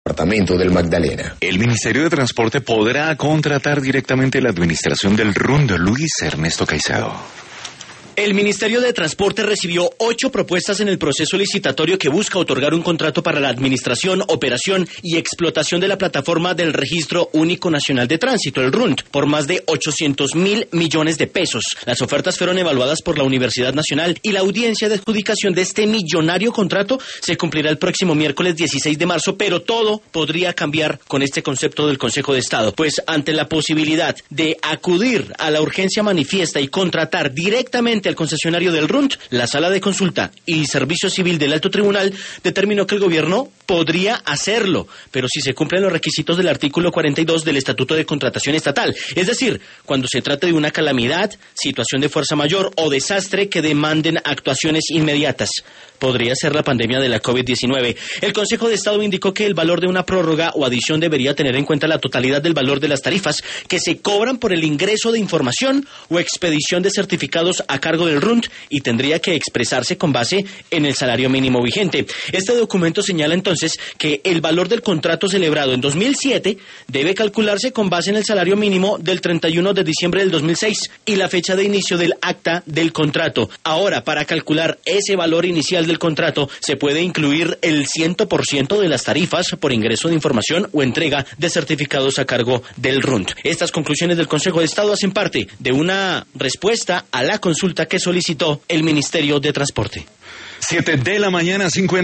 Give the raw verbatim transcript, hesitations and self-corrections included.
departamento del Magdalena. El Ministerio de Transporte podrá contratar directamente la administración del R U N D. Luis Ernesto Caicedo. El Ministerio de Transporte recibió ocho propuestas en el proceso licitatorio que busca otorgar un contrato para la administración, operación y explotación de la plataforma del Registro Único Nacional de Tránsito, el R U N T, por más de ochocientos mil millones de pesos. Las ofertas fueron evaluadas por la Universidad Nacional y la audiencia de adjudicación de este millonario contrato se cumplirá el próximo miércoles dieciséis de marzo, pero todo podría cambiar con este concepto del Consejo de Estado, pues ante la posibilidad de acudir a la urgencia manifiesta y contratar directamente al concesionario del R U N T, la Sala de Consulta y Servicio Civil del Alto Tribunal determinó que el gobierno podría hacerlo, pero si se cumplen los requisitos del artículo cuarenta y dos del Estatuto de Contratación Estatal, es decir, cuando se trate de una calamidad, situación de fuerza mayor o desastre que demanden actuaciones inmediatas. Podría ser la pandemia de la COVID diecinueve. El Consejo de Estado indicó que el valor de una prórroga o adición debería tener en cuenta la totalidad del valor de las tarifas que se cobran por el ingreso de información o expedición de certificados a cargo del R U N T y tendría que expresarse con base en el salario mínimo vigente. Este documento señala entonces que el valor del contrato celebrado en dos mil siete debe calcularse con base en el salario mínimo del treinta y uno de diciembre del dos mil seis y la fecha de inicio del acta del contrato. Ahora, para calcular ese valor inicial del contrato, se puede incluir el cien por ciento de las tarifas por ingreso de información o entrega de certificados a cargo del R U N T. Estas conclusiones del Consejo de Estado hacen parte de una respuesta a la consulta que solicitó el Ministerio de Transporte. Siete de la mañana, cincuenta.